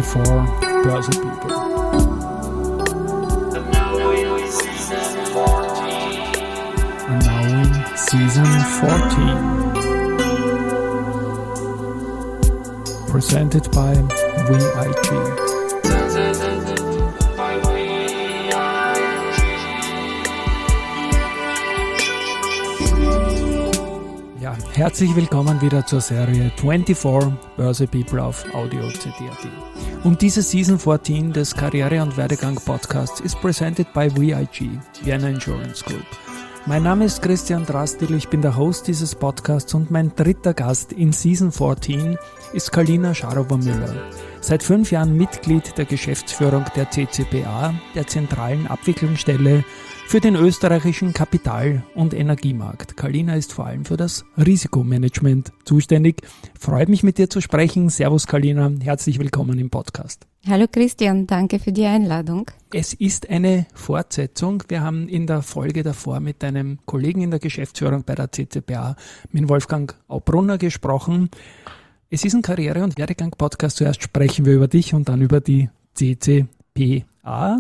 24 Börse People. And now in season 14. Presented by WeIG. Ja, herzlich willkommen wieder zur Serie 24 Börse People auf Audio CD.at. Und diese Season 14 des Karriere- und Werdegang-Podcasts ist presented by WeIG, Vienna Insurance Group. Mein Name ist Christian Drastil, ich bin der Host dieses Podcasts und mein dritter Gast in Season 14 ist Kalina Scharowa-Müller. Seit 5 Jahren Mitglied der Geschäftsführung der CCBA, der zentralen Abwicklungsstelle für den österreichischen Kapital- und Energiemarkt. Kalina ist vor allem für das Risikomanagement zuständig. Freut mich, mit dir zu sprechen. Servus Kalina, herzlich willkommen im Podcast. Hallo Christian, danke für die Einladung. Es ist eine Fortsetzung. Wir haben in der Folge davor mit einem Kollegen in der Geschäftsführung bei der CCBA, mit Wolfgang Aubrunner, gesprochen. Es ist ein Karriere- und Werdegang-Podcast. Zuerst sprechen wir über dich und dann über die CCBA.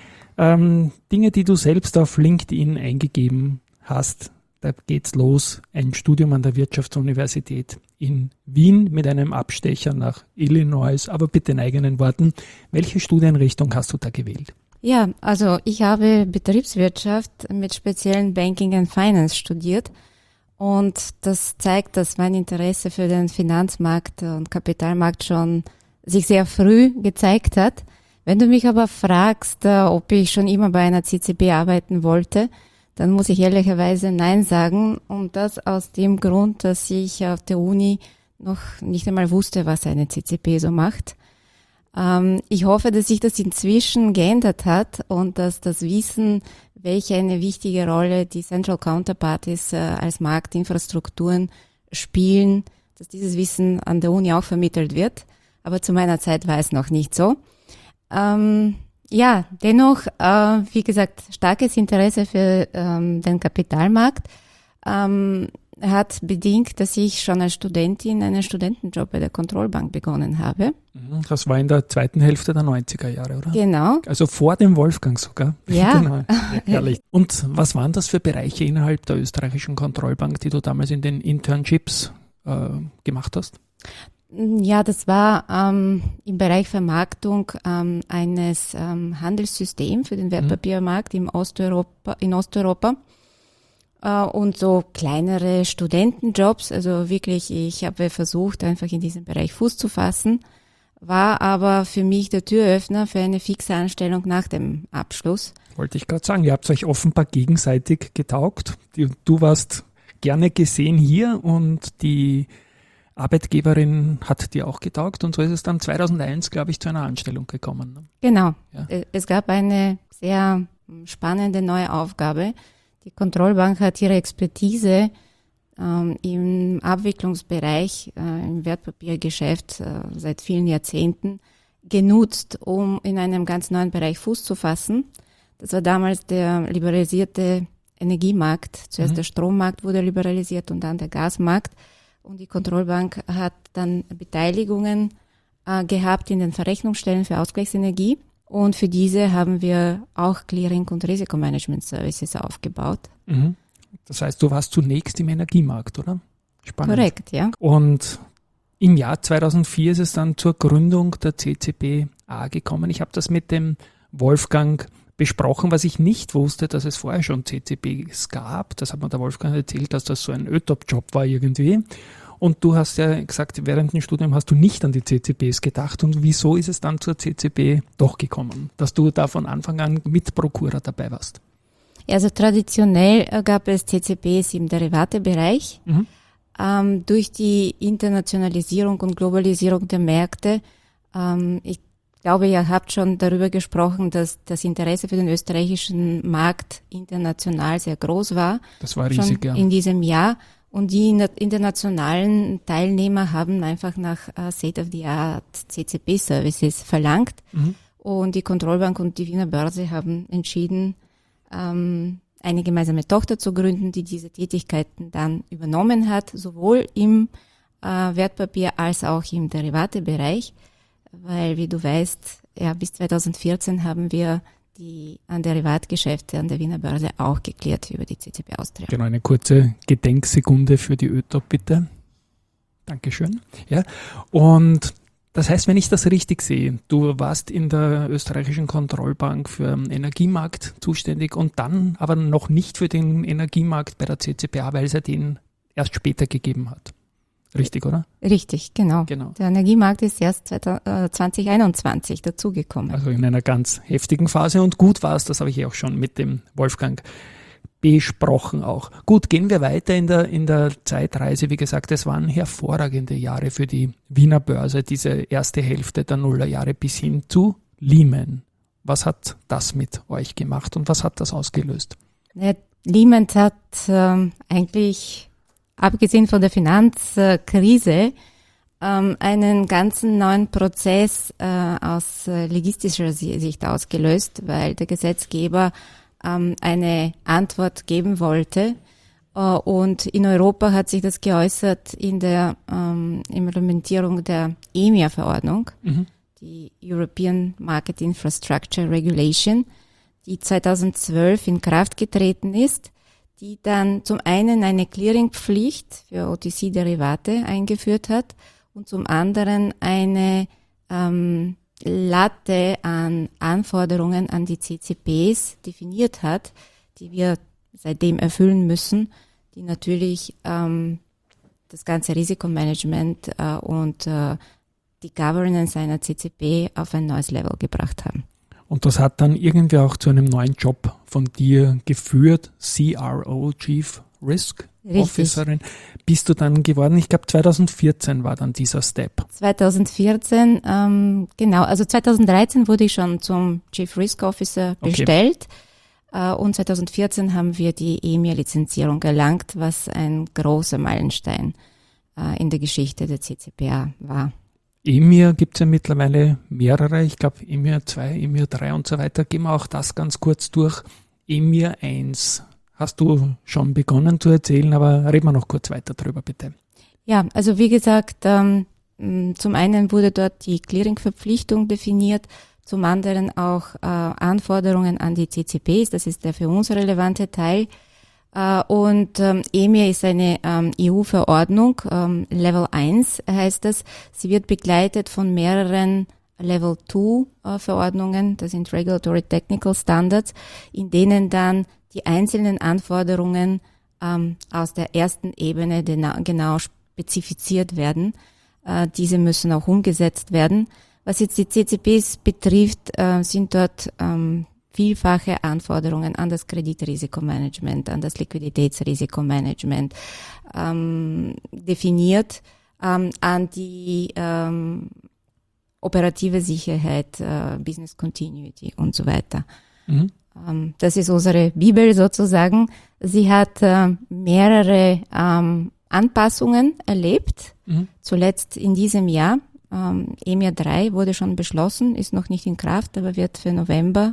Dinge, die du selbst auf LinkedIn eingegeben hast. Da geht's los. Ein Studium an der Wirtschaftsuniversität in Wien mit einem Abstecher nach Illinois. Aber bitte in eigenen Worten, welche Studienrichtung hast du da gewählt? Ja, also ich habe Betriebswirtschaft mit speziellen Banking and Finance studiert. Und das zeigt, dass mein Interesse für den Finanzmarkt und Kapitalmarkt schon sich sehr früh gezeigt hat. Wenn du mich aber fragst, ob ich schon immer bei einer CCB arbeiten wollte, dann muss ich ehrlicherweise Nein sagen. Und das aus dem Grund, dass ich auf der Uni noch nicht einmal wusste, was eine CCB so macht. Ich hoffe, dass sich das inzwischen geändert hat und dass das Wissen, welche eine wichtige Rolle die Central Counterparties als Marktinfrastrukturen spielen, dass dieses Wissen an der Uni auch vermittelt wird. Aber zu meiner Zeit war es noch nicht so. Ja, dennoch, wie gesagt, starkes Interesse für den Kapitalmarkt hat bedingt, dass ich schon als Studentin einen Studentenjob bei der Kontrollbank begonnen habe. Das war in der zweiten Hälfte der 90er Jahre, oder? Genau. Also vor dem Wolfgang sogar. Ja. Genau. Ja, herrlich. Und was waren das für Bereiche innerhalb der österreichischen Kontrollbank, die du damals in den Internships gemacht hast? Ja, das war im Bereich Vermarktung eines Handelssystems für den Wertpapiermarkt in Osteuropa. Und so kleinere Studentenjobs, also wirklich, ich habe versucht, einfach in diesem Bereich Fuß zu fassen, war aber für mich der Türöffner für eine fixe Anstellung nach dem Abschluss. Wollte ich gerade sagen, ihr habt euch offenbar gegenseitig getaugt. Du warst gerne gesehen hier und die Arbeitgeberin hat dir auch getaugt und so ist es dann 2001, glaube ich, zu einer Anstellung gekommen. Ne? Genau, ja. Es gab eine sehr spannende neue Aufgabe. Die Kontrollbank hat ihre Expertise im Abwicklungsbereich, im Wertpapiergeschäft seit vielen Jahrzehnten genutzt, um in einem ganz neuen Bereich Fuß zu fassen. Das war damals der liberalisierte Energiemarkt. Zuerst der Strommarkt wurde liberalisiert und dann der Gasmarkt. Und die Kontrollbank hat dann Beteiligungen gehabt in den Verrechnungsstellen für Ausgleichsenergie. Und für diese haben wir auch Clearing- und Risikomanagement-Services aufgebaut. Das heißt, du warst zunächst im Energiemarkt, oder? Spannend. Korrekt, ja. Und im Jahr 2004 ist es dann zur Gründung der CCBA gekommen. Ich habe das mit dem Wolfgang besprochen, was ich nicht wusste, dass es vorher schon CCBs gab. Das hat mir der Wolfgang erzählt, dass das so ein ÖTOP-Job war irgendwie. Und du hast ja gesagt, während dem Studium hast du nicht an die CCBs gedacht. Und wieso ist es dann zur CCB doch gekommen, dass du da von Anfang an mit Prokura dabei warst? Also traditionell gab es CCBs im Derivatebereich. Durch die Internationalisierung und Globalisierung der Märkte, ich glaube, ihr habt schon darüber gesprochen, dass das Interesse für den österreichischen Markt international sehr groß war. Das war riesig, schon ja. In diesem Jahr. Und die internationalen Teilnehmer haben einfach nach State-of-the-Art CCP-Services verlangt. Und die Kontrollbank und die Wiener Börse haben entschieden, eine gemeinsame Tochter zu gründen, die diese Tätigkeiten dann übernommen hat, sowohl im Wertpapier als auch im Derivatebereich. weil, wie du weißt, ja, bis 2014 haben wir die Derivatgeschäfte an der Wiener Börse auch geklärt über die CCP Austria. Genau, eine kurze Gedenksekunde für die ÖTOP, bitte. Dankeschön. Ja. Und das heißt, wenn ich das richtig sehe, du warst in der österreichischen Kontrollbank für den Energiemarkt zuständig und dann aber noch nicht für den Energiemarkt bei der CCPA, weil es ja den erst später gegeben hat. Richtig, oder? Richtig, genau. Der Energiemarkt ist erst 2021 dazugekommen. Also in einer ganz heftigen Phase und gut war es, das habe ich auch schon mit dem Wolfgang besprochen auch. Gut, gehen wir weiter in der Zeitreise. Wie gesagt, es waren hervorragende Jahre für die Wiener Börse, diese erste Hälfte der Nullerjahre bis hin zu Lehman. Was hat das mit euch gemacht und was hat das ausgelöst? Ja, Lehman hat eigentlich, abgesehen von der Finanzkrise, einen ganzen neuen Prozess aus logistischer Sicht ausgelöst, weil der Gesetzgeber eine Antwort geben wollte. Und in Europa hat sich das geäußert in der Implementierung der EMIR-Verordnung, die European Market Infrastructure Regulation, die 2012 in Kraft getreten ist, die dann zum einen eine Clearingpflicht für OTC-Derivate eingeführt hat und zum anderen eine Latte an Anforderungen an die CCPs definiert hat, die wir seitdem erfüllen müssen, die natürlich das ganze Risikomanagement und die Governance einer CCP auf ein neues Level gebracht haben. Und das hat dann irgendwie auch zu einem neuen Job von dir geführt, CRO, Chief Risk Officerin. Bist du dann geworden? Ich glaube 2014 war dann dieser Step. 2014, genau. Also 2013 wurde ich schon zum Chief Risk Officer bestellt. Und 2014 haben wir die EMIR-Lizenzierung erlangt, was ein großer Meilenstein in der Geschichte der CCPA war. EMIR gibt es ja mittlerweile mehrere, ich glaube EMIR 2, EMIR 3 und so weiter. Gehen wir auch das ganz kurz durch. EMIR 1 hast du schon begonnen zu erzählen, aber reden wir noch kurz weiter drüber, bitte. Ja, also wie gesagt, zum einen wurde dort die Clearing-Verpflichtung definiert, zum anderen auch Anforderungen an die CCPs, das ist der für uns relevante Teil. Und EMIR ist eine EU-Verordnung, Level 1 heißt das. Sie wird begleitet von mehreren Level 2 Verordnungen, das sind Regulatory Technical Standards, in denen dann die einzelnen Anforderungen aus der ersten Ebene genau spezifiziert werden. Diese müssen auch umgesetzt werden. Was jetzt die CCPs betrifft, sind dort vielfache Anforderungen an das Kreditrisikomanagement, an das Liquiditätsrisikomanagement definiert, an die operative Sicherheit, Business Continuity und so weiter. Das ist unsere Bibel sozusagen. Sie hat mehrere Anpassungen erlebt, zuletzt in diesem Jahr. EMIR 3 wurde schon beschlossen, ist noch nicht in Kraft, aber wird für November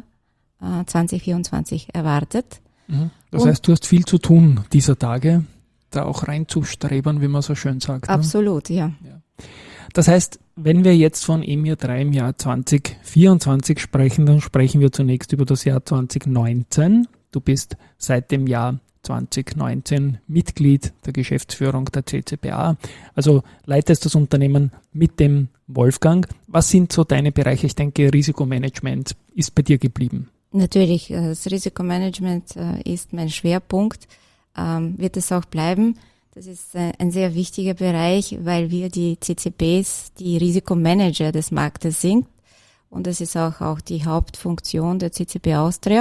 2024 erwartet. Das heißt, du hast viel zu tun dieser Tage, da auch reinzustrebern, wie man so schön sagt. Absolut, ne? Ja. Das heißt, wenn wir jetzt von EMIR 3 im Jahr 2024 sprechen, dann sprechen wir zunächst über das Jahr 2019. Du bist seit dem Jahr 2019 Mitglied der Geschäftsführung der CCPA, also leitest das Unternehmen mit dem Wolfgang. Was sind so deine Bereiche? Ich denke, Risikomanagement ist bei dir geblieben. Natürlich, das Risikomanagement ist mein Schwerpunkt, wird es auch bleiben. Das ist ein sehr wichtiger Bereich, weil wir die CCPs die Risikomanager des Marktes sind. Und das ist auch die Hauptfunktion der CCP Austria.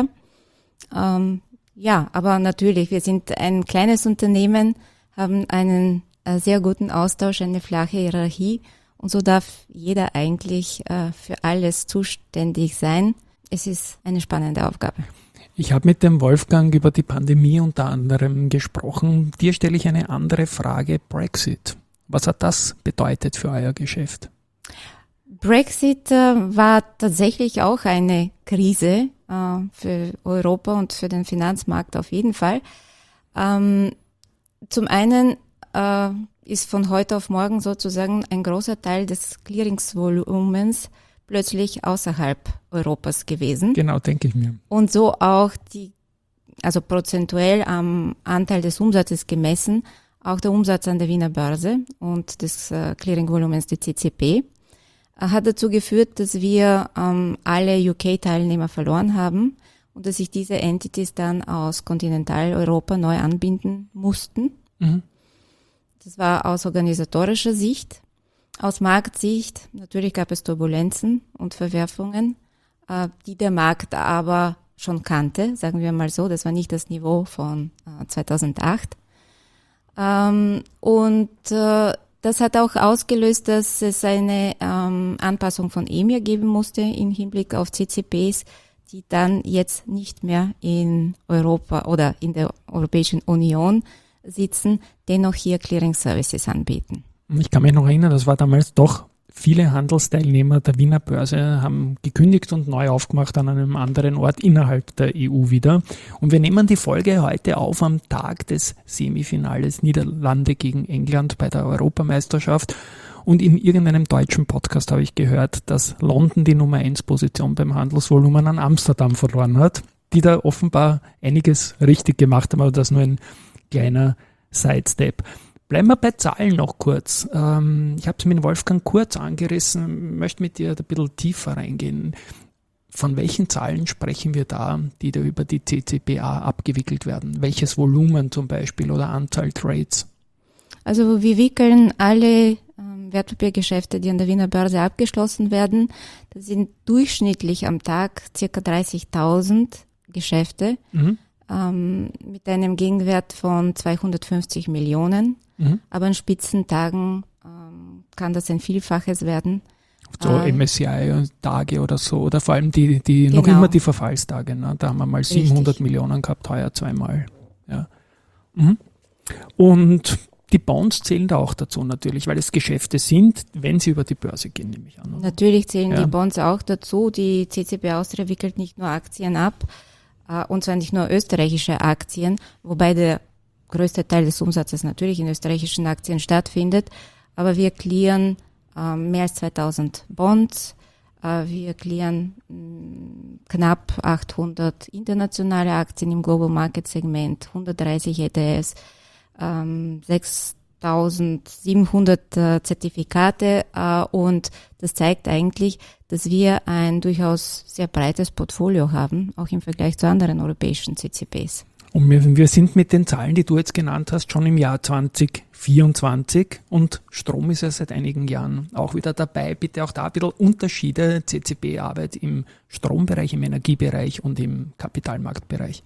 Ja, aber natürlich, wir sind ein kleines Unternehmen, haben einen sehr guten Austausch, eine flache Hierarchie. Und so darf jeder eigentlich für alles zuständig sein. Es ist eine spannende Aufgabe. Ich habe mit dem Wolfgang über die Pandemie unter anderem gesprochen. Dir stelle ich eine andere Frage. Brexit. Was hat das bedeutet für euer Geschäft? Brexit war tatsächlich auch eine Krise für Europa und für den Finanzmarkt auf jeden Fall. Zum einen ist von heute auf morgen sozusagen ein großer Teil des Clearingsvolumens plötzlich außerhalb Europas gewesen. Genau, denke ich mir. Und so auch also prozentuell am Anteil des Umsatzes gemessen, auch der Umsatz an der Wiener Börse und des Clearingvolumens der CCP hat dazu geführt, dass wir alle UK-Teilnehmer verloren haben und dass sich diese Entities dann aus Kontinentaleuropa neu anbinden mussten. Mhm. Das war aus organisatorischer Sicht. Aus Marktsicht, natürlich gab es Turbulenzen und Verwerfungen, die der Markt aber schon kannte, sagen wir mal so. Das war nicht das Niveau von 2008. Das hat auch ausgelöst, dass es eine Anpassung von EMIR geben musste im Hinblick auf CCPs, die dann jetzt nicht mehr in Europa oder in der Europäischen Union sitzen, dennoch hier Clearing Services anbieten. Ich kann mich noch erinnern, das war damals doch, viele Handelsteilnehmer der Wiener Börse haben gekündigt und neu aufgemacht an einem anderen Ort innerhalb der EU wieder. Und wir nehmen die Folge heute auf am Tag des Semifinales Niederlande gegen England bei der Europameisterschaft. Und in irgendeinem deutschen Podcast habe ich gehört, dass London die Nummer 1 Position beim Handelsvolumen an Amsterdam verloren hat, die da offenbar einiges richtig gemacht haben, aber das nur ein kleiner Sidestep. Bleiben wir bei Zahlen noch kurz. Ich habe es mit Wolfgang kurz angerissen, möchte mit dir ein bisschen tiefer reingehen. Von welchen Zahlen sprechen wir da, die da über die CCPA abgewickelt werden? Welches Volumen zum Beispiel oder Anzahl Trades? Also wir wickeln alle Wertpapiergeschäfte, die an der Wiener Börse abgeschlossen werden. Das sind durchschnittlich am Tag ca. 30.000 Geschäfte mit einem Gegenwert von 250 Millionen. Aber an Spitzentagen kann das ein Vielfaches werden. So MSCI-Tage oder so, oder vor allem die genau. Noch immer die Verfallstage. Ne? Da haben wir mal 700 Richtig. Millionen gehabt, heuer zweimal. Ja. Und die Bonds zählen da auch dazu natürlich, weil es Geschäfte sind, wenn sie über die Börse gehen, nehme ich an. Oder? Natürlich zählen die Bonds auch dazu. Die CCP Austria wickelt nicht nur Aktien ab, und zwar nicht nur österreichische Aktien, wobei der größte Teil des Umsatzes natürlich in österreichischen Aktien stattfindet, aber wir clearen mehr als 2000 Bonds, wir clearen knapp 800 internationale Aktien im Global Market Segment, 130 ETFs, 6.700 Zertifikate und das zeigt eigentlich, dass wir ein durchaus sehr breites Portfolio haben, auch im Vergleich zu anderen europäischen CCPs. Und wir sind mit den Zahlen, die du jetzt genannt hast, schon im Jahr 2024 und Strom ist ja seit einigen Jahren auch wieder dabei. Bitte auch da ein bisschen Unterschiede, CCP-Arbeit im Strombereich, im Energiebereich und im Kapitalmarktbereich.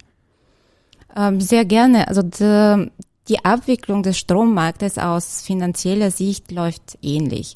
Sehr gerne. Also die Abwicklung des Strommarktes aus finanzieller Sicht läuft ähnlich.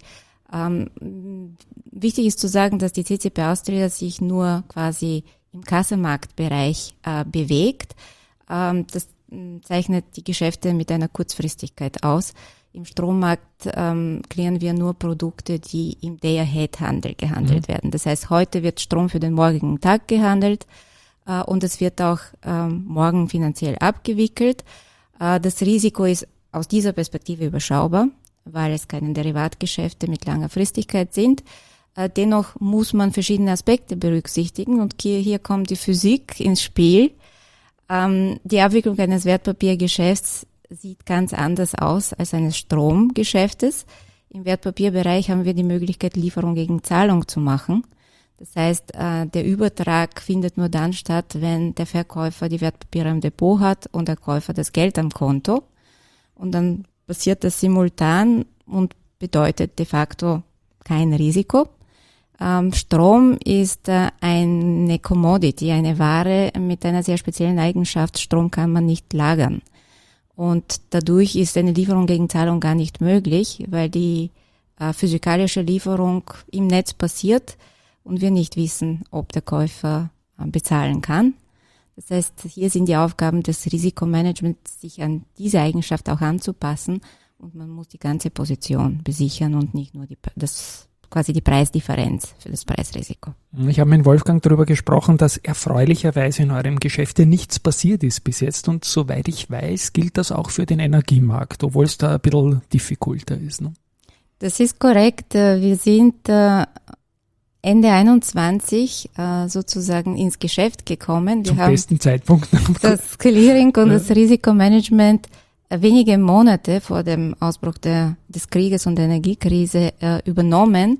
Wichtig ist zu sagen, dass die CCP Austria sich nur quasi im Kassamarktbereich bewegt. Das zeichnet die Geschäfte mit einer Kurzfristigkeit aus. Im Strommarkt klären wir nur Produkte, die im Day-Ahead-Handel gehandelt werden. Das heißt, heute wird Strom für den morgigen Tag gehandelt und es wird auch morgen finanziell abgewickelt. Das Risiko ist aus dieser Perspektive überschaubar, weil es keine Derivatgeschäfte mit langer Fristigkeit sind. Dennoch muss man verschiedene Aspekte berücksichtigen und hier kommt die Physik ins Spiel. Die Abwicklung eines Wertpapiergeschäfts sieht ganz anders aus als eines Stromgeschäftes. Im Wertpapierbereich haben wir die Möglichkeit, Lieferung gegen Zahlung zu machen. Das heißt, der Übertrag findet nur dann statt, wenn der Verkäufer die Wertpapiere im Depot hat und der Käufer das Geld am Konto. Und dann passiert das simultan und bedeutet de facto kein Risiko. Strom ist eine Commodity, eine Ware mit einer sehr speziellen Eigenschaft. Strom kann man nicht lagern. Und dadurch ist eine Lieferung gegen Zahlung gar nicht möglich, weil die physikalische Lieferung im Netz passiert und wir nicht wissen, ob der Käufer bezahlen kann. Das heißt, hier sind die Aufgaben des Risikomanagements, sich an diese Eigenschaft auch anzupassen und man muss die ganze Position besichern und nicht nur das quasi die Preisdifferenz für das Preisrisiko. Ich habe mit Wolfgang darüber gesprochen, dass erfreulicherweise in eurem Geschäft nichts passiert ist bis jetzt. Und soweit ich weiß, gilt das auch für den Energiemarkt, obwohl es da ein bisschen difficulter ist. Ne? Das ist korrekt. Wir sind Ende 21 sozusagen ins Geschäft gekommen. Zum besten Zeitpunkt. Das Clearing und das Risikomanagement wenige Monate vor dem Ausbruch des Krieges und der Energiekrise übernommen.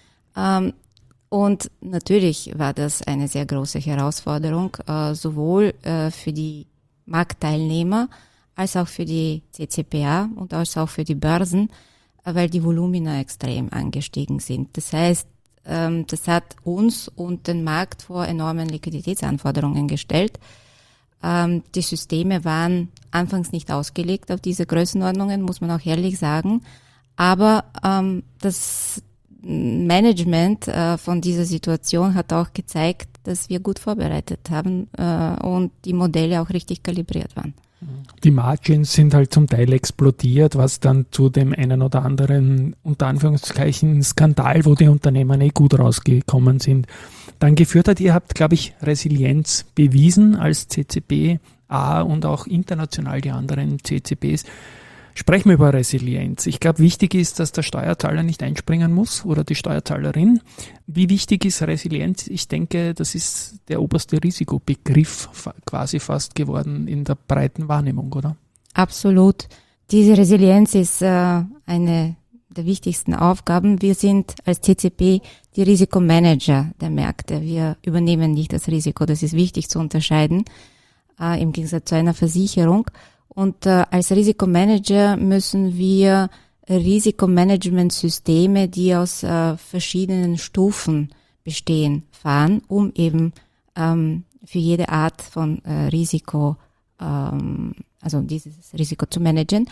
Und natürlich war das eine sehr große Herausforderung, sowohl für die Marktteilnehmer als auch für die CCPA und als auch für die Börsen, weil die Volumina extrem angestiegen sind. Das heißt, das hat uns und den Markt vor enormen Liquiditätsanforderungen gestellt. Die Systeme waren anfangs nicht ausgelegt auf diese Größenordnungen, muss man auch ehrlich sagen. Aber das Management von dieser Situation hat auch gezeigt, dass wir gut vorbereitet haben und die Modelle auch richtig kalibriert waren. Die Margins sind halt zum Teil explodiert, was dann zu dem einen oder anderen, unter Anführungszeichen, Skandal, wo die Unternehmen gut rausgekommen sind, dann geführt hat. Ihr habt, glaube ich, Resilienz bewiesen als CCP-A und auch international die anderen CCPs. Sprechen wir über Resilienz. Ich glaube, wichtig ist, dass der Steuerzahler nicht einspringen muss oder die Steuerzahlerin. Wie wichtig ist Resilienz? Ich denke, das ist der oberste Risikobegriff quasi fast geworden in der breiten Wahrnehmung, oder? Absolut. Diese Resilienz ist eine der wichtigsten Aufgaben. Wir sind als CCP die Risikomanager der Märkte. Wir übernehmen nicht das Risiko. Das ist wichtig zu unterscheiden, im Gegensatz zu einer Versicherung. Und als Risikomanager müssen wir Risikomanagementsysteme, die aus verschiedenen Stufen bestehen, fahren, um eben für jede Art von Risiko, also dieses Risiko zu managen.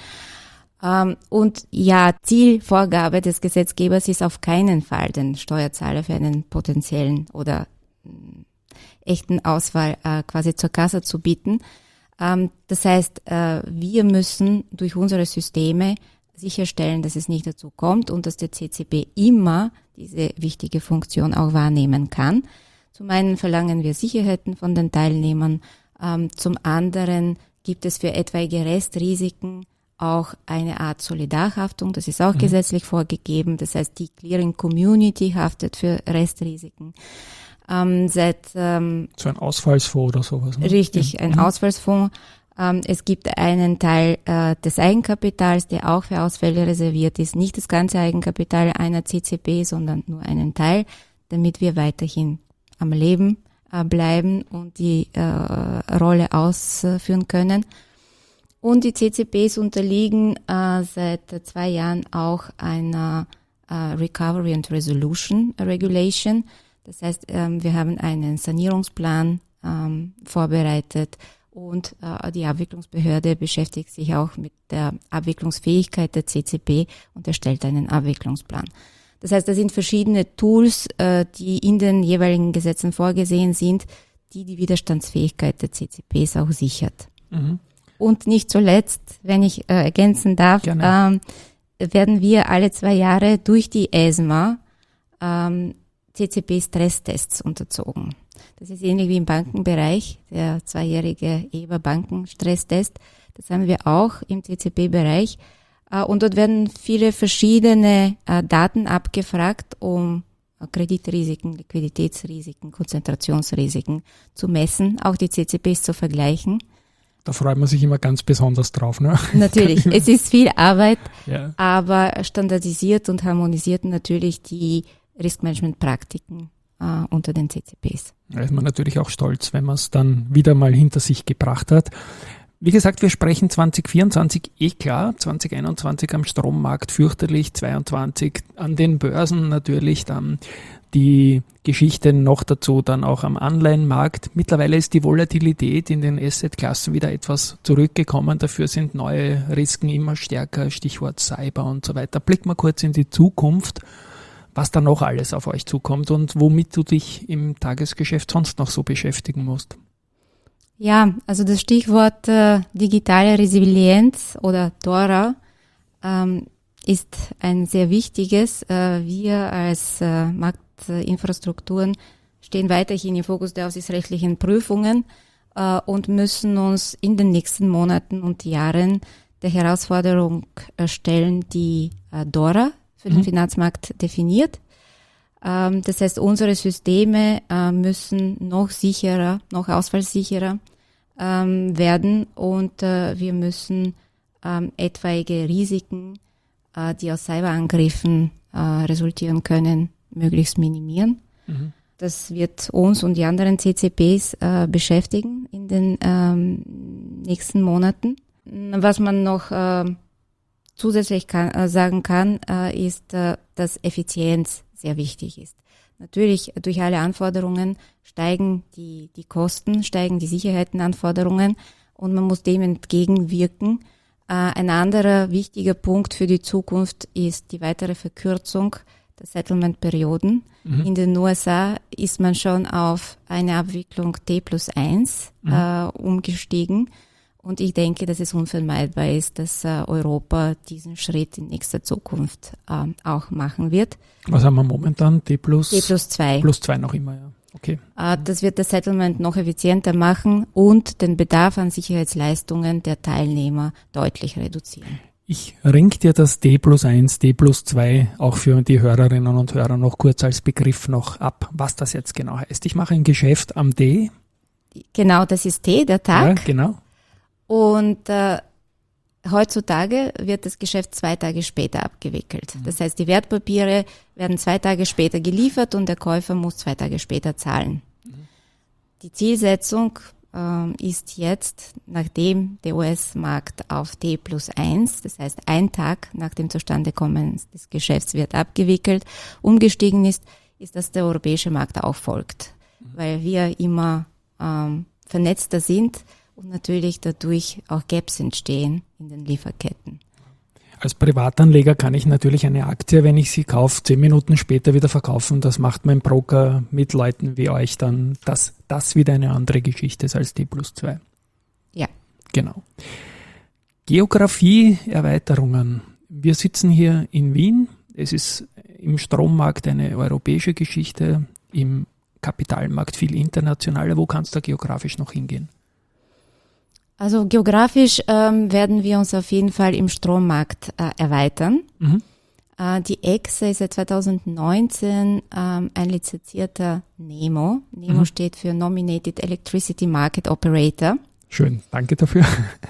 Und ja, Zielvorgabe des Gesetzgebers ist auf keinen Fall, den Steuerzahler für einen potenziellen oder echten Ausfall quasi zur Kasse zu bieten. Das heißt, wir müssen durch unsere Systeme sicherstellen, dass es nicht dazu kommt und dass der CCP immer diese wichtige Funktion auch wahrnehmen kann. Zum einen verlangen wir Sicherheiten von den Teilnehmern, zum anderen gibt es für etwaige Restrisiken auch eine Art Solidarhaftung, das ist auch gesetzlich vorgegeben, das heißt, die Clearing Community haftet für Restrisiken. So ein Ausfallsfonds oder sowas. Ne? Richtig, ein Ausfallsfonds. Es gibt einen Teil des Eigenkapitals, der auch für Ausfälle reserviert ist. Nicht das ganze Eigenkapital einer CCP, sondern nur einen Teil, damit wir weiterhin am Leben bleiben und die Rolle ausführen können. Und die CCPs unterliegen seit 2 Jahren auch einer Recovery and Resolution Regulation. Das heißt, wir haben einen Sanierungsplan vorbereitet und die Abwicklungsbehörde beschäftigt sich auch mit der Abwicklungsfähigkeit der CCP und erstellt einen Abwicklungsplan. Das heißt, da sind verschiedene Tools, die in den jeweiligen Gesetzen vorgesehen sind, die Widerstandsfähigkeit der CCPs auch sichert. Und nicht zuletzt, wenn ich ergänzen darf, werden wir alle 2 Jahre durch die ESMA CCP-Stresstests unterzogen. Das ist ähnlich wie im Bankenbereich, der 2-jährige EBA-Banken-Stresstest. Das haben wir auch im CCP-Bereich. Und dort werden viele verschiedene Daten abgefragt, um Kreditrisiken, Liquiditätsrisiken, Konzentrationsrisiken zu messen, auch die CCPs zu vergleichen. Da freut man sich immer ganz besonders drauf, ne? Natürlich, es ist viel Arbeit, aber standardisiert und harmonisiert natürlich die Riskmanagement-Praktiken unter den CCPs. Da ist man natürlich auch stolz, wenn man es dann wieder mal hinter sich gebracht hat. Wie gesagt, wir sprechen 2024 klar, 2021 am Strommarkt fürchterlich, 2022 an den Börsen natürlich, dann die Geschichte noch dazu dann auch am Anleihenmarkt. Mittlerweile ist die Volatilität in den Assetklassen wieder etwas zurückgekommen, dafür sind neue Risiken immer stärker, Stichwort Cyber und so weiter. Blick mal kurz in die Zukunft, was da noch alles auf euch zukommt und womit du dich im Tagesgeschäft sonst noch so beschäftigen musst. Ja, also das Stichwort digitale Resilienz oder DORA ist ein sehr wichtiges. Wir als Marktinfrastrukturen stehen weiterhin im Fokus der aufsichtsrechtlichen Prüfungen und müssen uns in den nächsten Monaten und Jahren der Herausforderung stellen, die DORA für den Finanzmarkt definiert. Das heißt, unsere Systeme müssen noch sicherer, noch ausfallsicherer werden und wir müssen etwaige Risiken, die aus Cyberangriffen resultieren können, möglichst minimieren. Das wird uns und die anderen CCPs beschäftigen in den nächsten Monaten. Was man noch zusätzlich sagen kann, ist, dass Effizienz sehr wichtig ist. Natürlich, durch alle Anforderungen steigen die Kosten, steigen die Sicherheitenanforderungen und man muss dem entgegenwirken. Ein anderer wichtiger Punkt für die Zukunft ist die weitere Verkürzung der Settlement-Perioden. In den USA ist man schon auf eine Abwicklung T+1 umgestiegen. Und ich denke, dass es unvermeidbar ist, dass Europa diesen Schritt in nächster Zukunft auch machen wird. Was haben wir momentan? T+2. +2 noch immer, ja. Okay. Das wird das Settlement noch effizienter machen und den Bedarf an Sicherheitsleistungen der Teilnehmer deutlich reduzieren. Ich ring dir das D+1, D+2 auch für die Hörerinnen und Hörer noch kurz als Begriff noch ab, was das jetzt genau heißt. Ich mache ein Geschäft am D. Genau, das ist T, der Tag. Ja, genau. Und heutzutage wird das Geschäft 2 Tage später abgewickelt. Das heißt, die Wertpapiere werden 2 Tage später geliefert und der Käufer muss 2 Tage später zahlen. Die Zielsetzung ist jetzt, nachdem der US-Markt auf T+1, das heißt 1 Tag nach dem Zustandekommen des Geschäfts wird abgewickelt, umgestiegen ist, dass der europäische Markt auch folgt, weil wir immer vernetzter sind und natürlich dadurch auch Gaps entstehen in den Lieferketten. Als Privatanleger kann ich natürlich eine Aktie, wenn ich sie kaufe, 10 Minuten später wieder verkaufen. Das macht mein Broker mit Leuten wie euch dann, dass das wieder eine andere Geschichte ist als T+2. Ja. Genau. Geografie-Erweiterungen. Wir sitzen hier in Wien. Es ist im Strommarkt eine europäische Geschichte, im Kapitalmarkt viel internationaler. Wo kann es da geografisch noch hingehen? Also geografisch werden wir uns auf jeden Fall im Strommarkt erweitern. Die EXE ist seit 2019 ein lizenzierter NEMO. NEMO steht für Nominated Electricity Market Operator. Schön, danke dafür.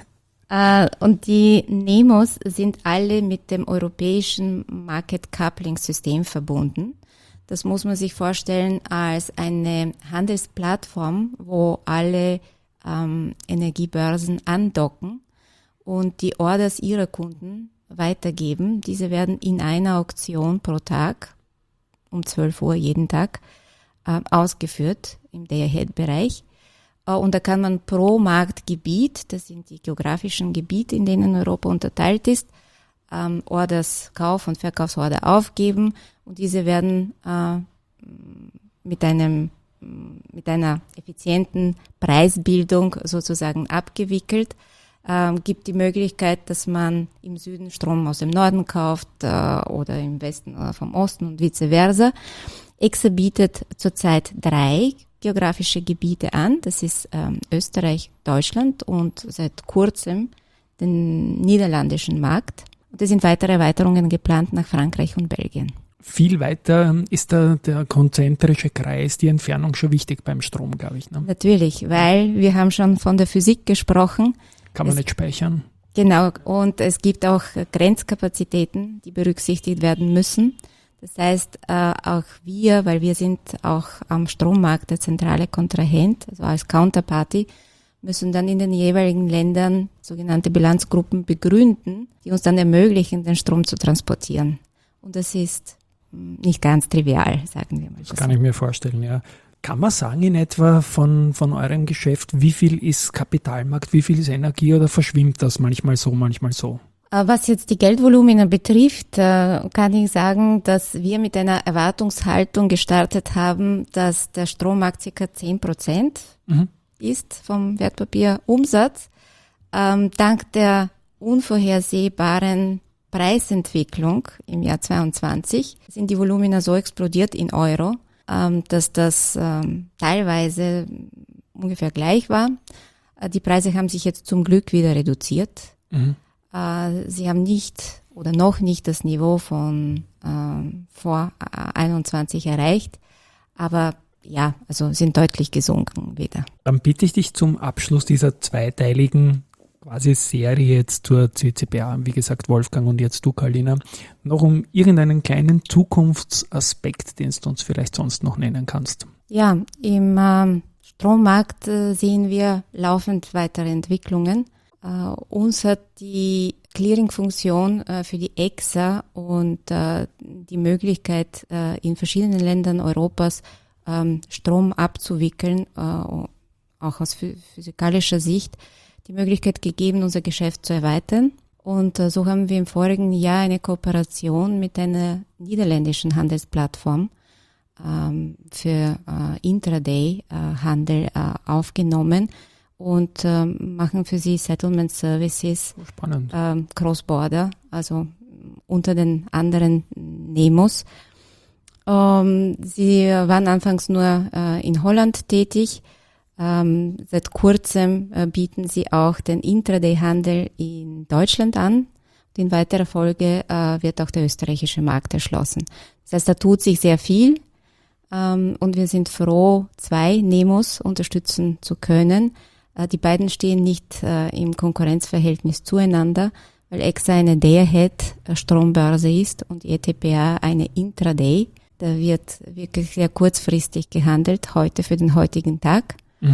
Und die NEMOs sind alle mit dem europäischen Market Coupling System verbunden. Das muss man sich vorstellen als eine Handelsplattform, wo alle Energiebörsen andocken und die Orders ihrer Kunden weitergeben. Diese werden in einer Auktion pro Tag um 12 Uhr jeden Tag ausgeführt im Day-Ahead-Bereich. Und da kann man pro Marktgebiet, das sind die geografischen Gebiete, in denen Europa unterteilt ist, Orders, Kauf- und Verkaufsorder aufgeben und diese werden mit einer effizienten Preisbildung sozusagen abgewickelt. Gibt die Möglichkeit, dass man im Süden Strom aus dem Norden kauft oder im Westen oder vom Osten und vice versa. EXE bietet zurzeit 3 geografische Gebiete an. Das ist Österreich, Deutschland und seit kurzem den niederländischen Markt. Und es sind weitere Erweiterungen geplant nach Frankreich und Belgien. Viel weiter ist der konzentrische Kreis, die Entfernung schon wichtig beim Strom, glaube ich. Ne? Natürlich, weil wir haben schon von der Physik gesprochen. Kann man nicht speichern. Genau, und es gibt auch Grenzkapazitäten, die berücksichtigt werden müssen. Das heißt, auch wir, weil wir sind auch am Strommarkt der zentrale Kontrahent, also als Counterparty, müssen dann in den jeweiligen Ländern sogenannte Bilanzgruppen begründen, die uns dann ermöglichen, den Strom zu transportieren. Und das ist nicht ganz trivial, sagen wir mal. Das kann ich mir vorstellen, ja. Kann man sagen in etwa von eurem Geschäft, wie viel ist Kapitalmarkt, wie viel ist Energie oder verschwimmt das manchmal so, manchmal so? Was jetzt die Geldvolumina betrifft, kann ich sagen, dass wir mit einer Erwartungshaltung gestartet haben, dass der Strommarkt ca. 10% ist vom Wertpapierumsatz. Dank der unvorhersehbaren Preisentwicklung im Jahr 2022 sind die Volumina so explodiert in Euro, dass das teilweise ungefähr gleich war. Die Preise haben sich jetzt zum Glück wieder reduziert. Sie haben nicht oder noch nicht das Niveau von vor 21 erreicht, aber ja, also sind deutlich gesunken wieder. Dann bitte ich dich zum Abschluss dieser zweiteiligen quasi Serie jetzt zur CCBA, wie gesagt Wolfgang und jetzt du, Karlina, noch um irgendeinen kleinen Zukunftsaspekt, den du uns vielleicht sonst noch nennen kannst. Ja, im Strommarkt sehen wir laufend weitere Entwicklungen. Uns hat die Clearing-Funktion für die EXA und die Möglichkeit, in verschiedenen Ländern Europas Strom abzuwickeln, auch aus physikalischer Sicht, die Möglichkeit gegeben, unser Geschäft zu erweitern. Und so haben wir im vorigen Jahr eine Kooperation mit einer niederländischen Handelsplattform für Intraday-Handel aufgenommen und machen für sie Settlement Services Cross-Border, also unter den anderen Nemos. Sie waren anfangs nur in Holland tätig. Seit kurzem bieten sie auch den Intraday-Handel in Deutschland an. Und in weiterer Folge wird auch der österreichische Markt erschlossen. Das heißt, da tut sich sehr viel und wir sind froh, 2 Nemos unterstützen zu können. Die beiden stehen nicht im Konkurrenzverhältnis zueinander, weil EXA eine Day-Ahead-Strombörse ist und die ETPA eine Intraday. Da wird wirklich sehr kurzfristig gehandelt, heute für den heutigen Tag.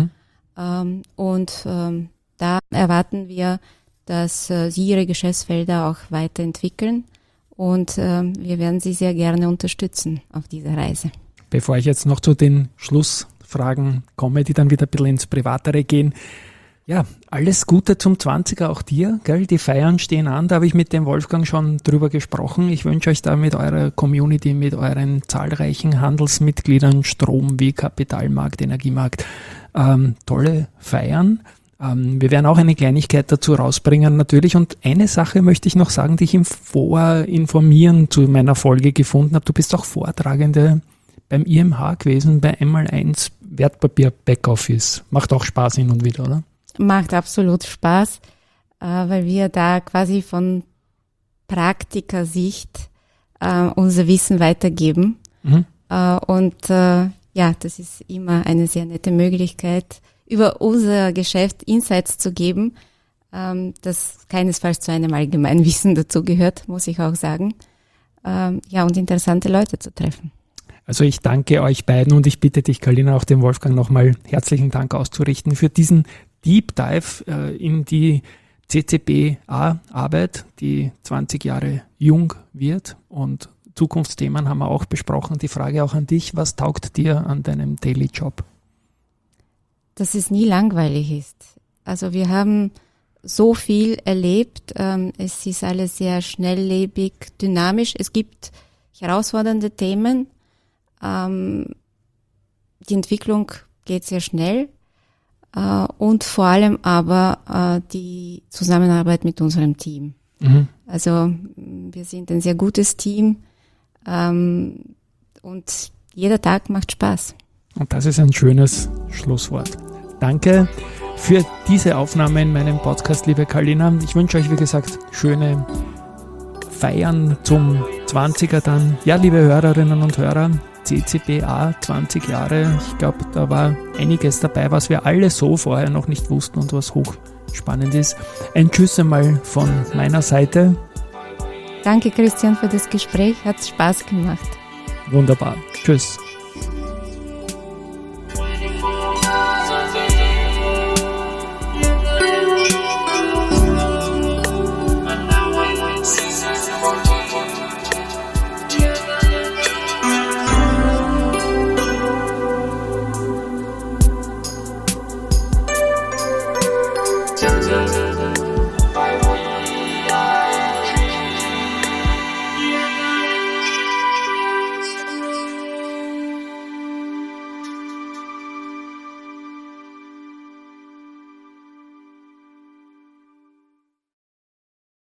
Da erwarten wir, dass sie ihre Geschäftsfelder auch weiterentwickeln und wir werden sie sehr gerne unterstützen auf dieser Reise. Bevor ich jetzt noch zu den Schlussfragen komme, die dann wieder ein bisschen ins Privatere gehen. Ja, alles Gute zum 20er auch dir, gell? Die Feiern stehen an, da habe ich mit dem Wolfgang schon drüber gesprochen. Ich wünsche euch da mit eurer Community, mit euren zahlreichen Handelsmitgliedern, Strom wie Kapitalmarkt, Energiemarkt, tolle Feiern. Wir werden auch eine Kleinigkeit dazu rausbringen natürlich und eine Sache möchte ich noch sagen, die ich im Vorinformieren zu meiner Folge gefunden habe. Du bist auch Vortragende beim IMH gewesen, bei einmal1 Wertpapier Backoffice. Macht auch Spaß hin und wieder, oder? Macht absolut Spaß, weil wir da quasi von Praktikersicht unser Wissen weitergeben. Ja, das ist immer eine sehr nette Möglichkeit, über unser Geschäft Insights zu geben, das keinesfalls zu einem Allgemeinwissen dazugehört, muss ich auch sagen. Ja, und interessante Leute zu treffen. Also ich danke euch beiden und ich bitte dich, Karlina, auch dem Wolfgang nochmal herzlichen Dank auszurichten für diesen Deep Dive in die CCBA-Arbeit, die 20 Jahre jung wird und Zukunftsthemen haben wir auch besprochen. Die Frage auch an dich, was taugt dir an deinem Daily Job? Dass es nie langweilig ist. Also wir haben so viel erlebt. Es ist alles sehr schnelllebig, dynamisch. Es gibt herausfordernde Themen. Die Entwicklung geht sehr schnell. Und vor allem aber die Zusammenarbeit mit unserem Team. Also wir sind ein sehr gutes Team und jeder Tag macht Spaß. Und das ist ein schönes Schlusswort. Danke für diese Aufnahme in meinem Podcast, liebe Karlina. Ich wünsche euch, wie gesagt, schöne Feiern zum 20er dann. Ja, liebe Hörerinnen und Hörer, CCBA 20 Jahre. Ich glaube, da war einiges dabei, was wir alle so vorher noch nicht wussten und was hochspannend ist. Ein Tschüss einmal von meiner Seite. Danke, Christian, für das Gespräch. Hat Spaß gemacht. Wunderbar. Tschüss.